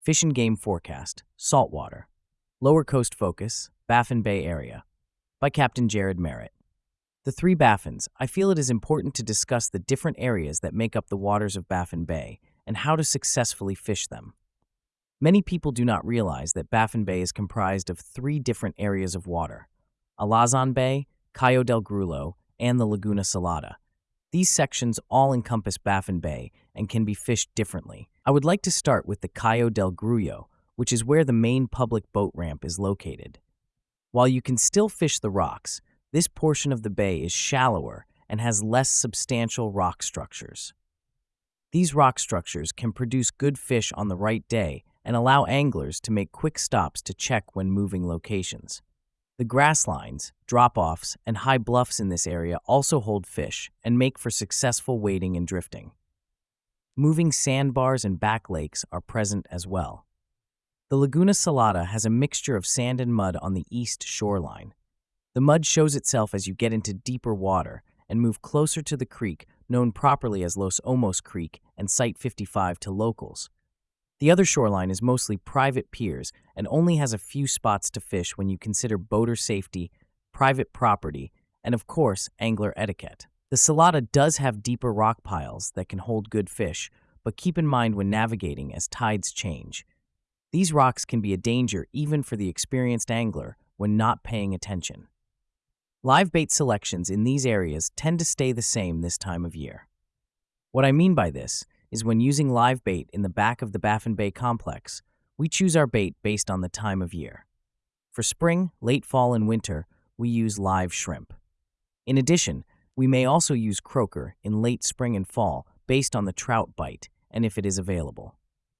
Fish and Game Forecast, Saltwater, Lower Coast Focus, Baffin Bay Area, by Captain Jared Merritt. The three Baffins, I feel it is important to discuss the different areas that make up the waters of Baffin Bay and how to successfully fish them. Many people do not realize that Baffin Bay is comprised of three different areas of water: Alazan Bay, Cayo del Grullo, and the Laguna Salada. These sections all encompass Baffin Bay and can be fished differently. I would like to start with the Cayo del Grullo, which is where the main public boat ramp is located. While you can still fish the rocks, this portion of the bay is shallower and has less substantial rock structures. These rock structures can produce good fish on the right day and allow anglers to make quick stops to check when moving locations. The grass lines, drop-offs, and high bluffs in this area also hold fish and make for successful wading and drifting. Moving sandbars and back lakes are present as well. The Laguna Salada has a mixture of sand and mud on the east shoreline. The mud shows itself as you get into deeper water and move closer to the creek known properly as Los Olmos Creek and Site 55 to locals. The other shoreline is mostly private piers and only has a few spots to fish when you consider boater safety, private property, and of course, angler etiquette. The Salada does have deeper rock piles that can hold good fish, but keep in mind when navigating as tides change. These rocks can be a danger even for the experienced angler when not paying attention. Live bait selections in these areas tend to stay the same this time of year. What I mean by this is when using live bait in the back of the Baffin Bay complex, we choose our bait based on the time of year. For spring, late fall, and winter, we use live shrimp. In addition, we may also use croaker in late spring and fall based on the trout bite and if it is available.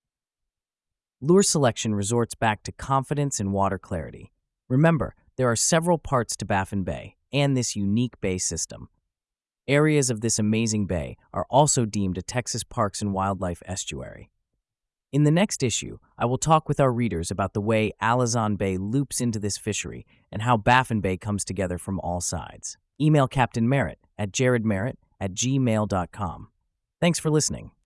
Lure selection resorts back to confidence and water clarity. Remember, there are several parts to Baffin Bay and this unique bay system. Areas of this amazing bay are also deemed a Texas Parks and Wildlife estuary. In the next issue, I will talk with our readers about the way Alazan Bay loops into this fishery and how Baffin Bay comes together from all sides. Email Captain Merritt at jaredmerritt@gmail.com. Thanks for listening.